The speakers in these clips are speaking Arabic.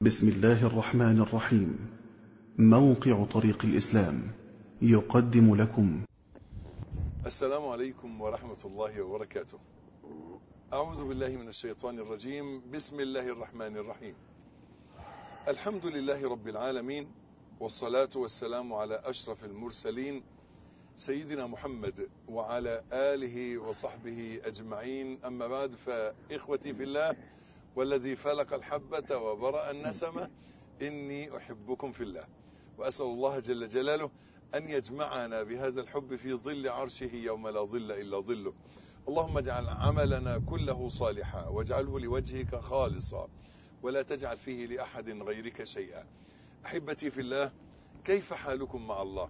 بسم الله الرحمن الرحيم. موقع طريق الإسلام يقدم لكم. السلام عليكم ورحمة الله وبركاته. أعوذ بالله من الشيطان الرجيم. بسم الله الرحمن الرحيم. الحمد لله رب العالمين، والصلاة والسلام على أشرف المرسلين سيدنا محمد وعلى آله وصحبه أجمعين. أما بعد، فإخوتي في الله والذي فلق الحبة وبرأ النسمة، إني أحبكم في الله، وأسأل الله جل جلاله أن يجمعنا بهذا الحب في ظل عرشه يوم لا ظل إلا ظله. اللهم اجعل عملنا كله صالحا، واجعله لوجهك خالصا، ولا تجعل فيه لأحد غيرك شيئا. أحبتي في الله، كيف حالكم مع الله؟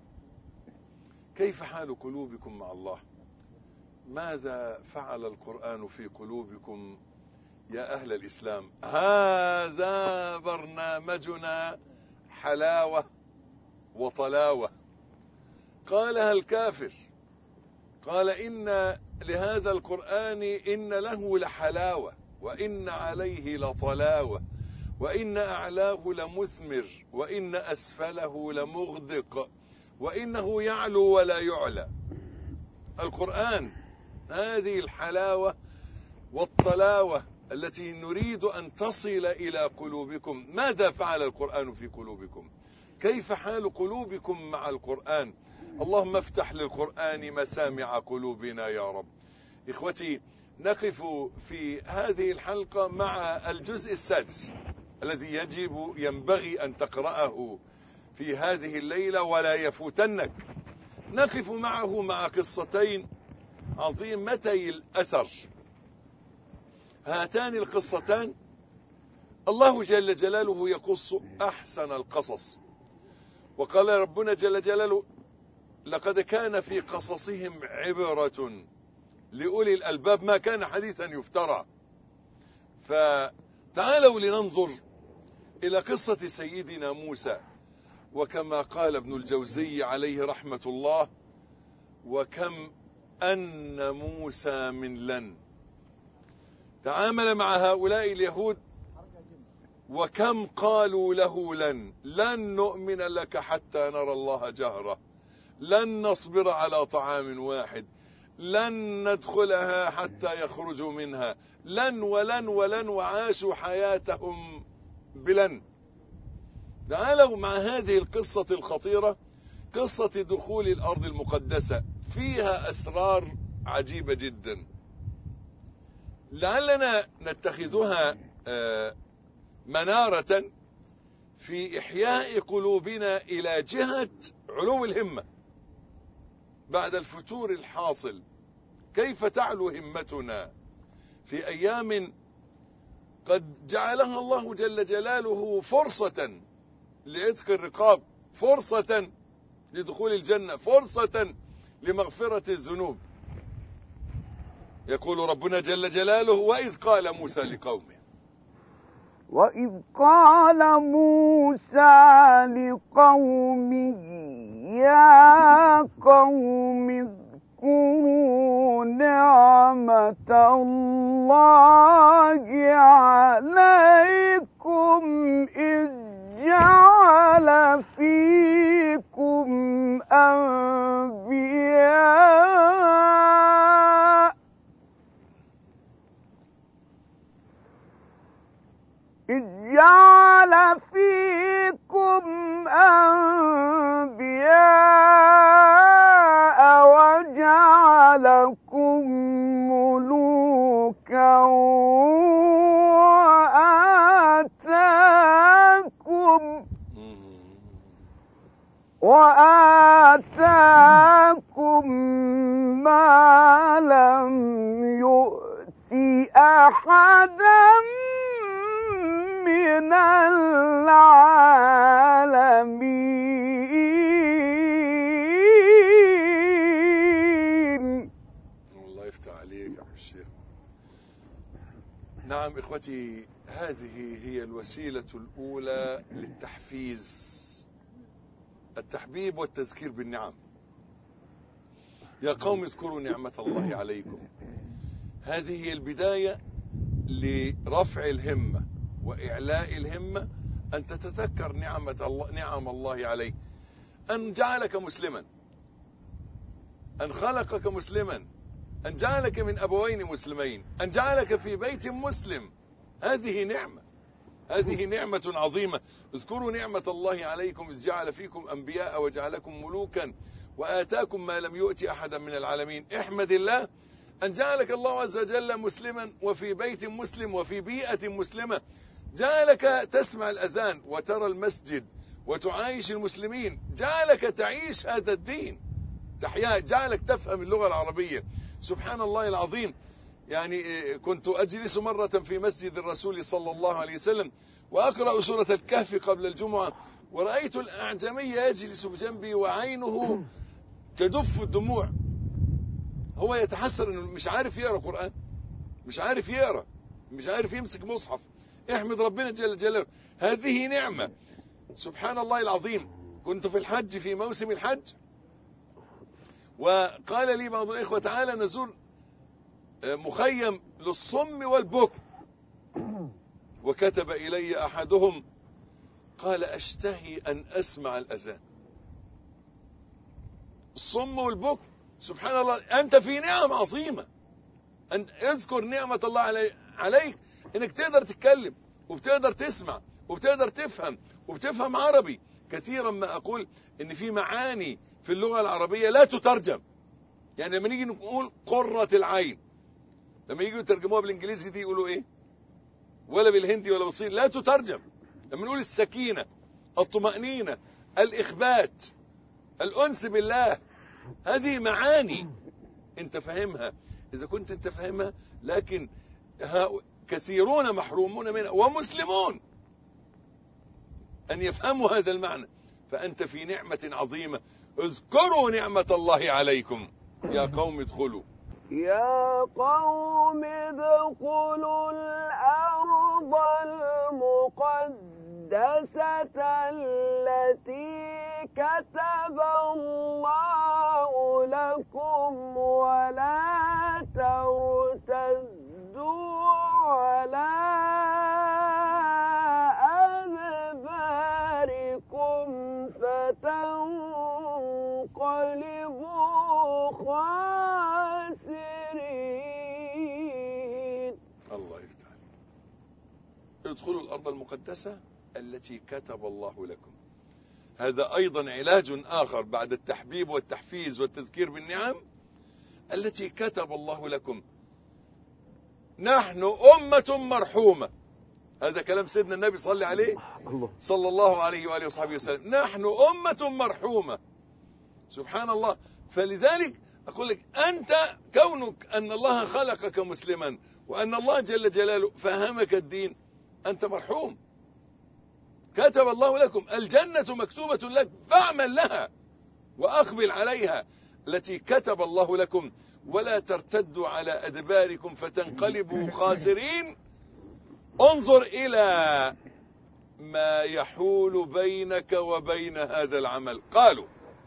كيف حال قلوبكم مع الله؟ ماذا فعل القرآن في قلوبكم يا أهل الإسلام؟ هذا برنامجنا حلاوة وطلاوة. قالها الكافر، قال إن لهذا القرآن إن له لحلاوة، وإن عليه لطلاوة، وإن أعلاه لمثمر، وإن أسفله لمغدق، وإنه يعلو ولا يعلى. القرآن هذه الحلاوة والطلاوة التي نريد أن تصل إلى قلوبكم. ماذا فعل القرآن في قلوبكم؟ كيف حال قلوبكم مع القرآن؟ اللهم افتح للقرآن مسامع قلوبنا يا رب. إخوتي، نقف في هذه الحلقة مع الجزء السادس الذي ينبغي أن تقرأه في هذه الليلة ولا يفوتنك. نقف معه مع قصتين عظيمتي الأثر. هاتان القصتان الله جل جلاله يقص أحسن القصص، وقال ربنا جل جلاله: لقد كان في قصصهم عبرة لأولي الألباب ما كان حديثا يفترى. فتعالوا لننظر إلى قصة سيدنا موسى، وكما قال ابن الجوزي عليه رحمة الله: وكم أن موسى من لن تعامل مع هؤلاء اليهود، وكم قالوا له لن نؤمن لك حتى نرى الله جهرة، لن نصبر على طعام واحد، لن ندخلها حتى يخرجوا منها، لن ولن ولن، وعاشوا حياتهم بلن. تعالوا مع هذه القصة الخطيرة، قصة دخول الأرض المقدسة، فيها أسرار عجيبة جدا، لعلنا نتخذها منارة في إحياء قلوبنا إلى جهة علو الهمة بعد الفتور الحاصل. كيف تعلو همتنا في أيام قد جعلها الله جل جلاله فرصة لعتق الرقاب، فرصة لدخول الجنة، فرصة لمغفرة الذنوب. يقول ربنا جل جلاله: وإذ قال موسى لقومه، وإذ قال موسى لقومه يا قوم اذكروا نعمة الله عليكم إذ جعل فيكم أنبياء وجعلكم ملوكا وآتاكم ما لم يؤت أحدا من العالمين. الله يفتح عليك يا الشيخ. نعم إخوتي، هذه هي الوسيلة الأولى للتحفيز، التحبيب والتذكير بالنعم. يا قوم اذكروا نعمة الله عليكم. هذه هي البداية لرفع الهمة وإعلاء الهمة أن تتذكر نعم الله عليك، أن جعلك مسلما، أن خلقك مسلما، أن جعلك من أبوين مسلمين، أن جعلك في بيت مسلم. هذه نعمة، هذه نعمة عظيمة. اذكروا نعمة الله عليكم إذ جعل فيكم أنبياء وجعلكم ملوكا وآتاكم ما لم يؤت أحدا من العالمين. احمد الله أن جعلك الله عز وجل مسلما وفي بيت مسلم وفي بيئة مسلمة، جعلك تسمع الأذان وترى المسجد وتعايش المسلمين، جعلك تعيش هذا الدين، جعلك تفهم اللغة العربية. سبحان الله العظيم. يعني كنت أجلس مرة في مسجد الرسول صلى الله عليه وسلم وأقرأ سورة الكهف قبل الجمعة، ورأيت الأعجمي يجلس بجنبي وعينه تدف الدموع. هو يتحسر أنه مش عارف يقرأ قرآن، مش عارف يقرأ، مش عارف يمسك مصحف. احمد ربنا جل جلاله، هذه نعمة. سبحان الله العظيم. كنت في الحج في موسم الحج، وقال لي بعض الإخوة تعالى نزور مخيم للصم والبكم، وكتب إلي أحدهم قال أشتهي أن أسمع الأذان. الصم والبكم، سبحان الله. أنت في نعم عظيمة، أن اذكر نعمة الله عليك إنك تقدر تتكلم وبتقدر تسمع وبتقدر تفهم وبتفهم عربي. كثيرا ما أقول إن في معاني في اللغة العربية لا تترجم. يعني لما نيجي نقول قرة العين، لما يجوا يترجموها بالإنجليزي دي يقولوا إيه؟ ولا بالهندي ولا بالصيني، لا تترجم. لما نقول السكينة، الطمأنينة، الإخبات، الأنس بالله، هذه معاني أنت فهمها إذا كنت أنت فهمها، لكن كثيرون محرومون منها ومسلمون أن يفهموا هذا المعنى. فأنت في نعمة عظيمة. اذكروا نعمة الله عليكم يا قوم ادخلوا. يا قوم ادخلوا الأرض المقدسة التي كتب الله لكم ولا ترتدوا على أدباركم فتنقلبوا خاسرين. الله يفتح عليك. ادخلوا الأرض المقدسة التي كتب الله لكم. هذا أيضا علاج آخر بعد التحبيب والتحفيز والتذكير بالنعم. التي كتب الله لكم. نحن أمة مرحومة. هذا كلام سيدنا النبي صلى عليه صلى الله عليه وآله وصحبه وسلم. نحن أمة مرحومة. سبحان الله. فلذلك أقول لك أنت كونك أن الله خلقك مسلما وأن الله جل جلاله فهمك الدين، أنت مرحوم. كتب الله لكم الجنة مكتوبة لك فاعمل لها وأقبل عليها التي كتب الله لكم ولا ترتدوا على أدباركم فتنقلبوا خاسرين. انظر إلى ما يحول بينك وبين هذا العمل. قالوا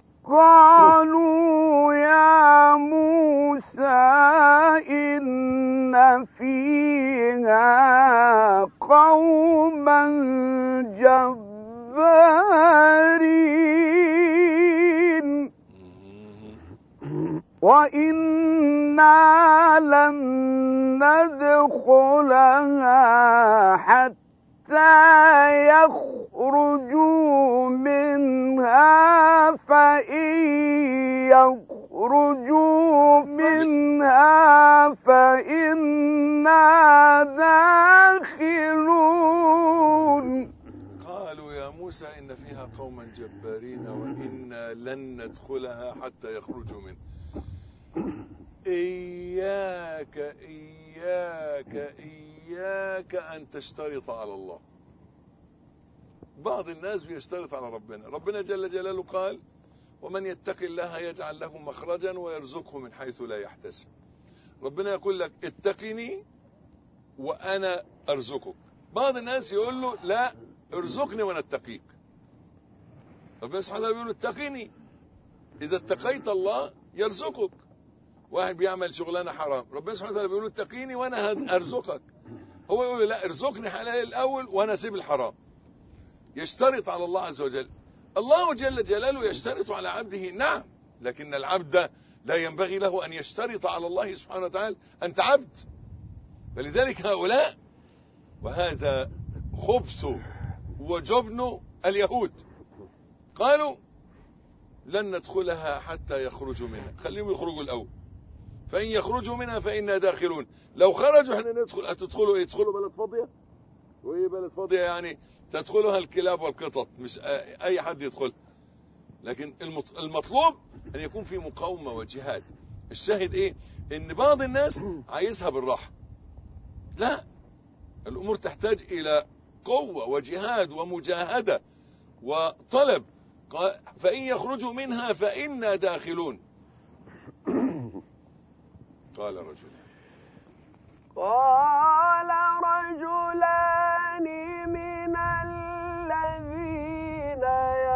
يا موسى إن فيها قوما جبارين وإنا لن ندخلها حتى يخرجوا منها فإن يخرجوا منها فإنا داخلون. قالوا يا موسى إن فيها قوما جبارين وإنا لن ندخلها حتى يخرجوا منها. إياك إياك إياك أن تشترط على الله. بعض الناس بيشترط على ربنا. ربنا جل جلاله قال ومن يتق الله يجعل له مخرجا ويرزقه من حيث لا يحتسب. ربنا يقول لك اتقني وأنا أرزقك. بعض الناس يقول له لا ارزقني وأنا اتقيك. ربنا سبحانه وتعالى يقول له اتقني، إذا اتقيت الله يرزقك. واحد بيعمل شغلانة حرام، ربنا سبحانه وتعالى بيقول له اتقيني وأنا أرزقك. هو يقول لا ارزقني حلال الأول وأنا أسيب الحرام، يشترط على الله عز وجل. الله جل جلاله يشترط على عبده، نعم، لكن العبد لا ينبغي له أن يشترط على الله سبحانه وتعالى. أنت عبد. فلذلك هؤلاء، وهذا خبث وجبن اليهود، قالوا لن ندخلها حتى يخرجوا منها، خليهم يخرجوا الأول، فإن يخرجوا منها فإنا داخلون. لو خرجوا احنا ندخل. هتدخلوا ايه؟ يدخلوا بلد فاضية؟ وايه بلد فاضية يعني؟ تدخلها الكلاب والقطط، مش اي حد يدخل. لكن المطلوب ان يكون في مقاومة وجهاد. الشاهد ايه؟ ان بعض الناس عايزها بالراحة. لا، الامور تحتاج الى قوة وجهاد ومجاهدة وطلب. فإن يخرجوا منها فإنا داخلون. قال رجلان من الذين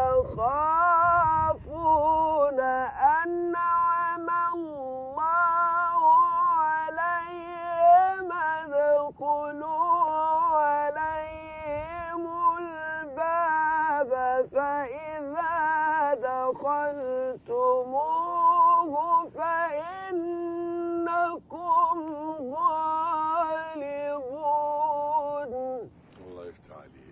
يخافون أنعم الله عليهم ادخلوا عليهم الباب فإذا دخلتموه فإنكم غالبون. الله يفتح عليك.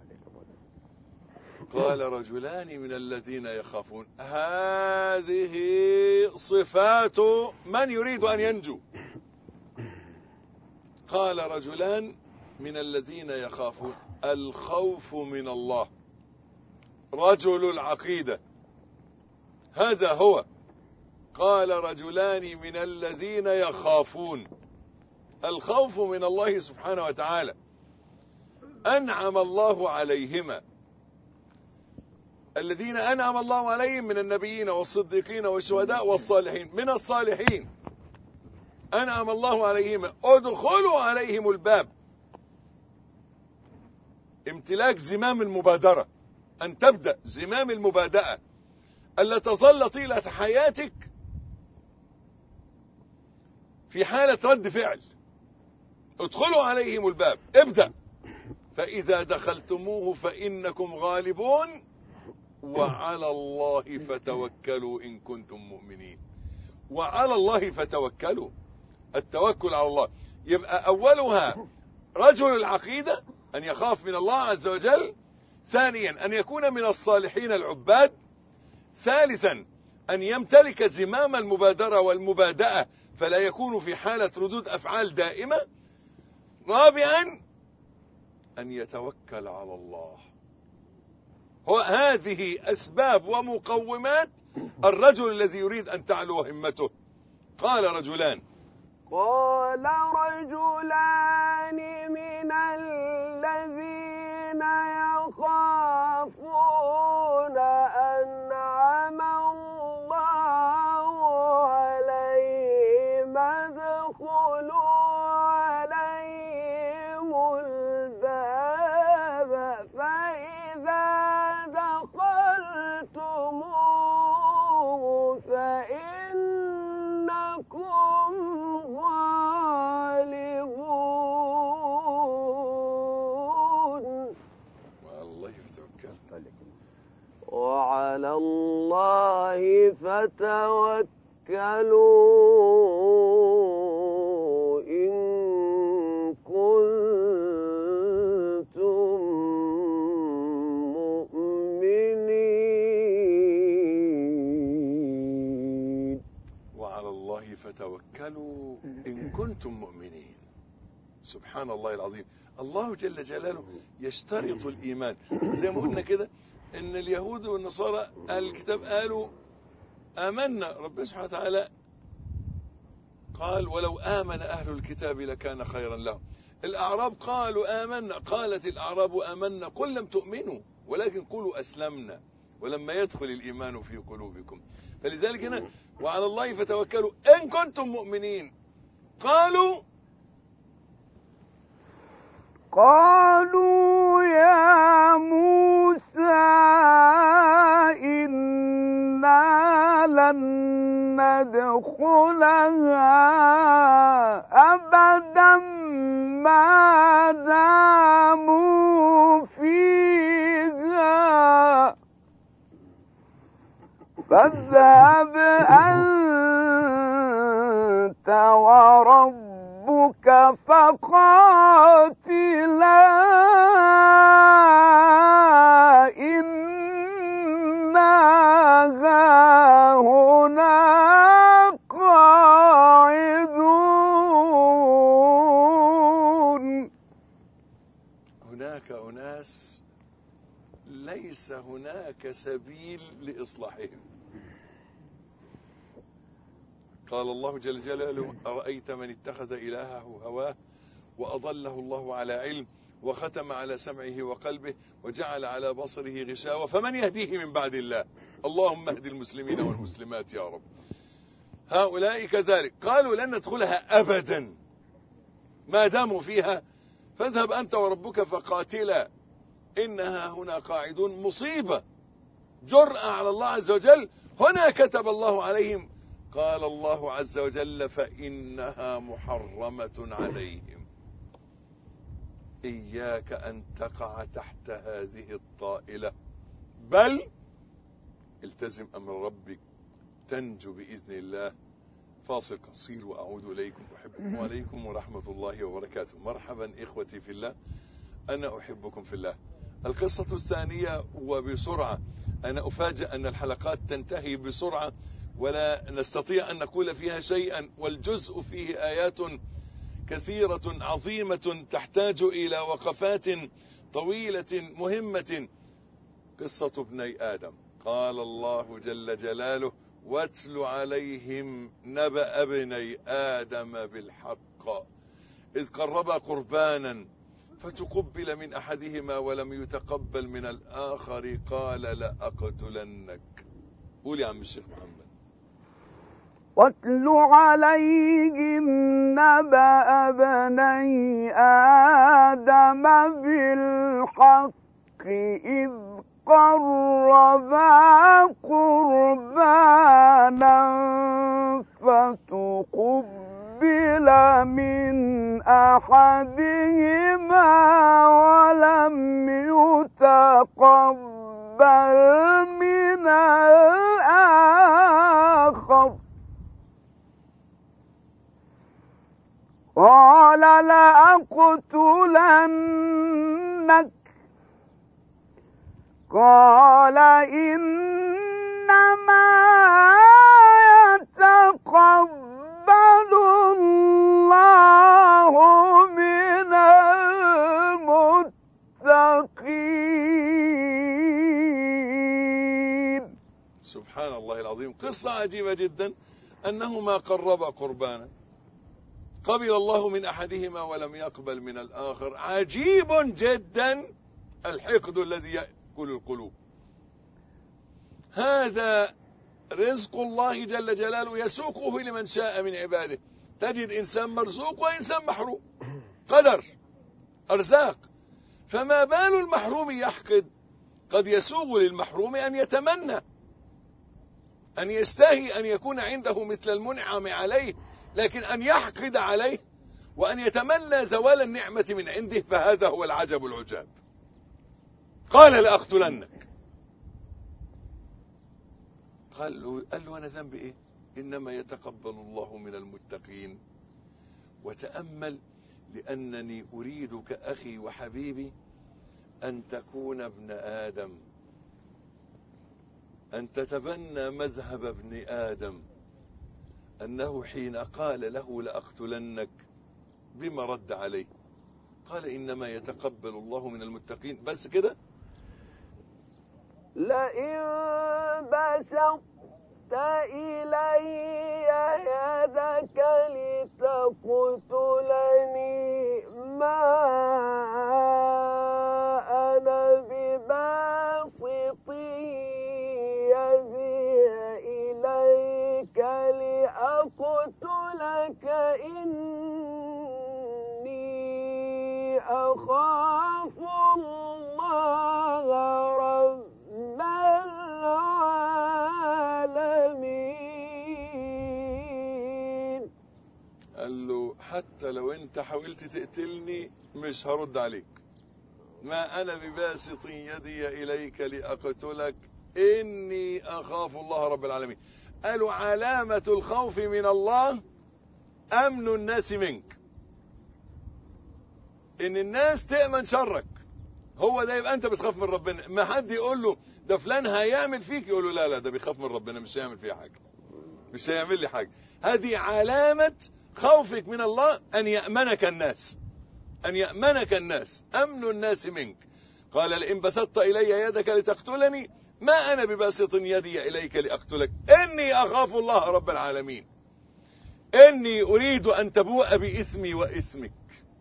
قال رجلان من الذين يخافون، هذه صفات من يريد أن ينجو. قال رجلان من الذين يخافون، الخوف من الله، رجل العقيدة، هذا هو. قال رجلان من الذين يخافون، الخوف من الله سبحانه وتعالى. أنعم الله عليهما، الذين أنعم الله عليهم من النبيين والصديقين والشهداء والصالحين، من الصالحين أنعم الله عليهما ادخلوا عليهم الباب. امتلاك زمام المبادرة، أن تبدأ زمام المبادئة، ألا تظل طيلة حياتك في حالة رد فعل. ادخلوا عليهم الباب، ابدأ. فإذا دخلتموه فإنكم غالبون وعلى الله فتوكلوا إن كنتم مؤمنين. وعلى الله فتوكلوا، التوكل على الله. يبقى أولها رجل العقيدة، أن يخاف من الله عز وجل. ثانيا أن يكون من الصالحين العباد. ثالثا أن يمتلك زمام المبادرة والمبادئة فلا يكون في حالة ردود أفعال دائمة. رابعا أن يتوكل على الله. هذه أسباب ومقومات الرجل الذي يريد أن تعلو همته. قال رجلان من الذين يخافون أنعم الله عليهم ادخلوا عليهم الباب فإذا دخلتموه فإنكم غالبون. وعلى الله فتوكلوا إن كنتم مؤمنين. وعلى الله فتوكلوا إن كنتم مؤمنين. سبحان الله العظيم. الله جل جلاله يشترط الإيمان. زي ما قلنا كده إن اليهود والنصارى الكتاب قالوا آمنا، ربنا سبحانه وتعالى قال ولو آمن أهل الكتاب لكان خيرا لهم. الأعراب قالوا آمنا، قالت الأعراب آمنا قل لم تؤمنوا ولكن قولوا أسلمنا ولما يدخل الإيمان في قلوبكم. فلذلك هنا وعلى الله فتوكلوا إن كنتم مؤمنين. قالوا يا موسى إنا لن ندخلها أبدا ما فاذهب أنت وربك فقاتلا إنا هاهنا قاعدون. هناك أناس ليس هناك سبيل لإصلاحهم. قال الله جل جلاله: أرأيت من اتخذ إلهه هواه وأضله الله على علم وختم على سمعه وقلبه وجعل على بصره غشاوة فمن يهديه من بعد الله. اللهم اهد المسلمين والمسلمات يا رب. هؤلاء كذلك قالوا لن ندخلها أبدا ما داموا فيها، فاذهب أنت وربك فقاتلا إنها هنا قاعدون. مصيبة، جرأة على الله عز وجل. هنا كتب الله عليهم، قال الله عز وجل: فإنها محرمة عليهم. إياك أن تقع تحت هذه الطائلة، بل التزم أمر ربك تنجو بإذن الله. فاصل قصير وأعود إليكم. أحبكم وعليكم ورحمة الله وبركاته. مرحبا إخوتي في الله، أنا أحبكم في الله. القصة الثانية وبسرعة. أنا أفاجأ أن الحلقات تنتهي بسرعة ولا نستطيع أن نقول فيها شيئا، والجزء فيه آيات كثيرة عظيمة تحتاج إلى وقفات طويلة مهمة. قصة ابني آدم. قال الله جل جلاله: واتل عليهم نبأ ابني آدم بالحق إذ قربا قربانا فتقبل من أحدهما ولم يتقبل من الآخر قال لأقتلنك. قول يا عم الشيخ محمد. واتل عليهم نبأ ابني آدم بالحق إذ قربا قربانا فتقبل من أحدهما ولم يتقبل من الآخر قال لأقتلنك. قال إنما يتقبل الله من المتقين. سبحان الله العظيم. قصة عجيبة جدا، أنهما قربا قربانا قبل الله من أحدهما ولم يقبل من الآخر. عجيب جدا الحقد الذي يأكل القلوب. هذا رزق الله جل جلاله يسوقه لمن شاء من عباده. تجد إنسان مرزوق وإنسان محروم، قدر أرزاق. فما بال المحروم يحقد؟ قد يسوغ للمحروم أن يتمنى، أن يستهي أن يكون عنده مثل المنعم عليه، لكن أن يحقد عليه وأن يتمنى زوال النعمة من عنده، فهذا هو العجب العجاب. قال لأقتلنك. قال له أنا ذنبي إيه؟ إنما يتقبل الله من المتقين. وتأمل، لأنني أريدك أخي وحبيبي أن تكون ابن آدم، أن تتبنى مذهب ابن آدم، أنه حين قال له لأقتلنك بما رد عليه؟ قال إنما يتقبل الله من المتقين. بس كده. لئن بسطت إلي يدك لتقتلني ما أنا بباسط يدي إليك لأقتلك إني أخاف الله رب العالمين. قال له حتى لو انت حاولت تقتلني مش هرد عليك. ما انا بباسط يدي اليك لاقتلك إني أخاف الله رب العالمين. قالوا علامة الخوف من الله أمن الناس منك، إن الناس تأمن شرك. هو ده يبقى أنت بتخاف من ربنا. ما حد يقول له ده فلان هيعمل فيك، يقول له لا لا ده بيخاف من ربنا، مش هيعمل فيه حاجة، مش هيعمل لي حاجة. هذه علامة خوفك من الله، أن يأمنك الناس، أن يأمنك الناس، أمن الناس منك. قال لئن بسطت إلي يدك لتقتلني ما أنا بباسط يدي إليك لأقتلك إني أخاف الله رب العالمين، إني أريد أن تبوء بإثمي وإثمك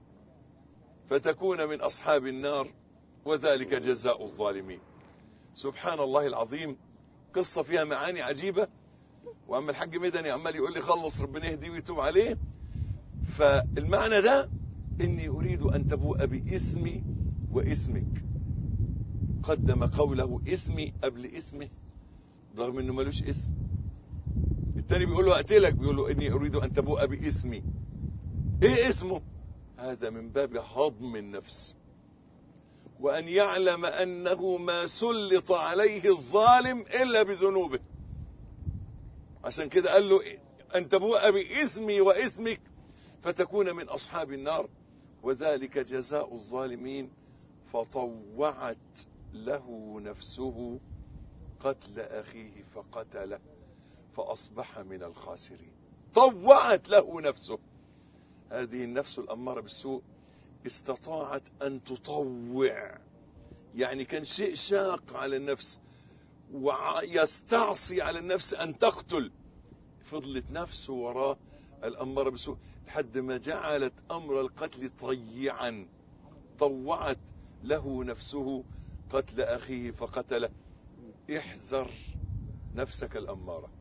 فتكون من أصحاب النار وذلك جزاء الظالمين. سبحان الله العظيم، قصة فيها معاني عجيبة. وأما الحاج مدني عمال يقول لي خلص ربنا يهديه ويتوب عليه. فالمعنى ده إني أريد أن تبوء بإثمي وإثمك، قدم قوله إثمي قبل إثمه رغم إنه ملوش إثم. التاني بيقول له أقتلك، بيقول له إني أريد أن تبوء بإثمي. إيه اسمه؟ هذا من باب هضم النفس، وأن يعلم أنه ما سلط عليه الظالم إلا بذنوبه. عشان كده قال له أن تبوء بإثمي وإثمك فتكون من أصحاب النار وذلك جزاء الظالمين. فطوعت له نفسه قتل أخيه فقتله فأصبح من الخاسرين. طوعت له نفسه، هذه النفس الأمارة بالسوء استطاعت أن تطوع، يعني كان شيء شاق على النفس ويستعصي على النفس أن تقتل، فضلت نفسه وراء الأمارة بالسوء لحد ما جعلت أمر القتل طيعا. طوعت له نفسه قتل أخيه فقتله. احذر نفسك الأمارة،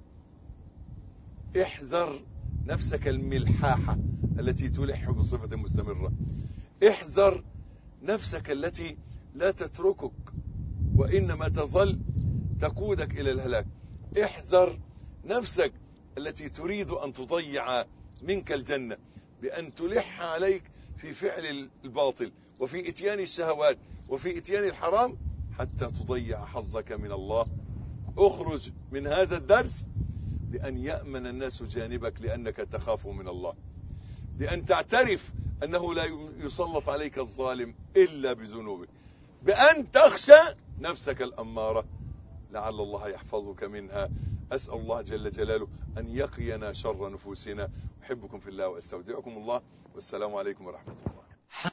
احذر نفسك الملحاحة التي تلح بصفة مستمرة، احذر نفسك التي لا تتركك وإنما تظل تقودك إلى الهلاك، احذر نفسك التي تريد أن تضيع منك الجنة بأن تلح عليك في فعل الباطل وفي إتيان الشهوات وفي إتيان الحرام حتى تضيع حظك من الله. اخرج من هذا الدرس بأن يأمن الناس جانبك لأنك تخاف من الله، بأن تعترف أنه لا يسلط عليك الظالم إلا بذنوبك، بأن تخشى نفسك الأمارة لعل الله يحفظك منها. أسأل الله جل جلاله أن يقينا شر نفوسنا. أحبكم في الله وأستودعكم الله، والسلام عليكم ورحمة الله.